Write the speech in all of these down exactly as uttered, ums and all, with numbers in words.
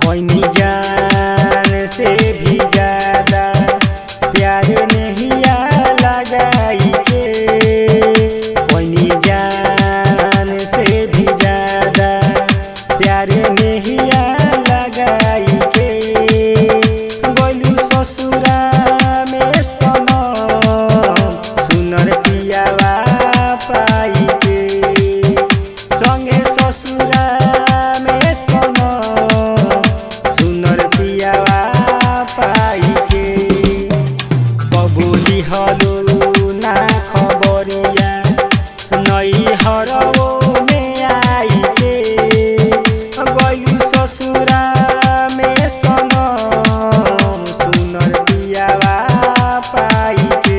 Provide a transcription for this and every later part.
पैनी जान से भी ज्यादा प्यार नहीं लगाई के, पैनी जान से भी ज्यादा प्यार नहीं लगाई के। गइलू ससुरा में सनम सुनर पियावा पाई के, संगे ससुरा में सनम सुनर पियावा पाई के। बबुली हलो ना खबरिया नई हरवो में आई के, गइलू ससुरा में सनम सुनर पियावा पाई के।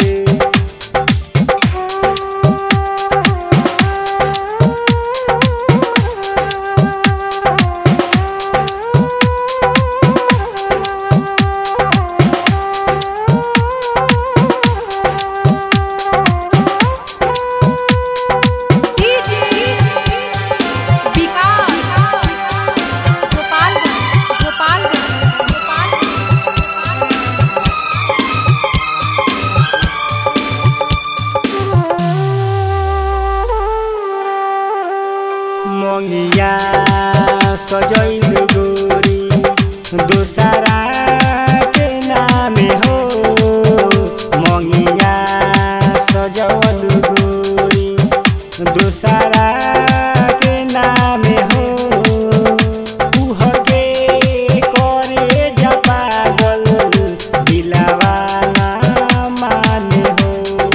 मंगिया सजैल गोरी दोसरा के नाम हो, मंगिया सजल गोरी दोसरा के नाम हो। उह के करे जपागल दिलवा ना माने हो।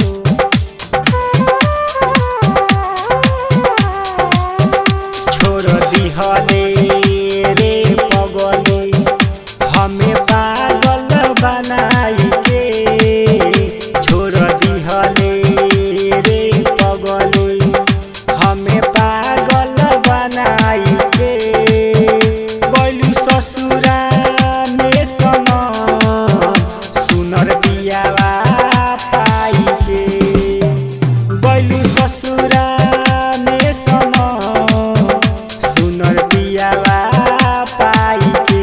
दिहले रे पगले हमें पागल बनाई के, छोड़ दिहले रे पगले हमें पागल बनाई के। गइलू ससुरा में सनम सुनर पियावा पाई के, गइलू ससुरा में सनम सुनर पियावा पाई के।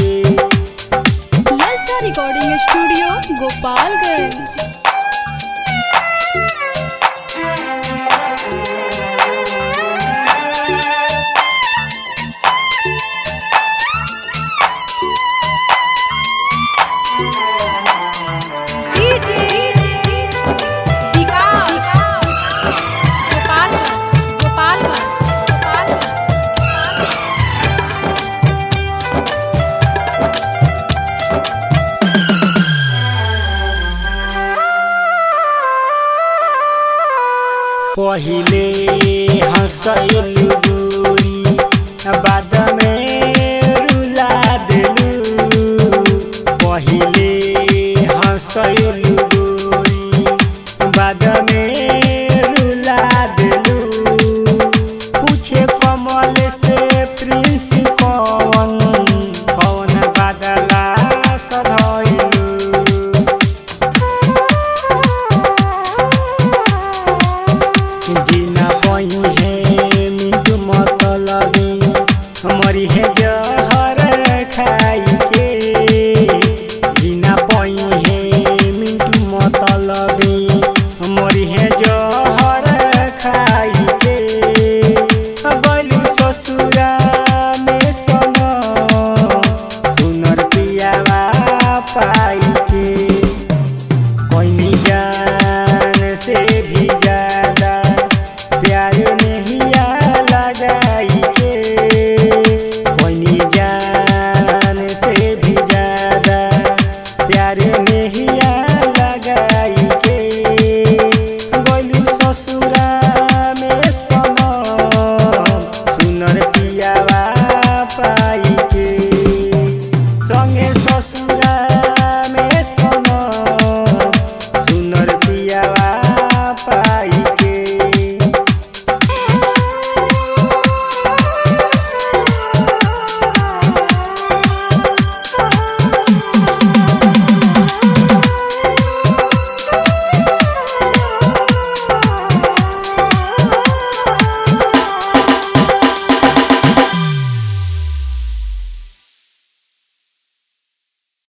ललचा रिकॉर्डिंग स्टूडियो गोपालगंज। पहिले हंसैलू गोरी बाद में रुला देलू, पहिले हंसैलू गोरी बाद में रुला देलू। पूछे कमल से प्रिंस कौन कौन बादला सधैलू। जीना पही है मिट मतलबी मरी है जहर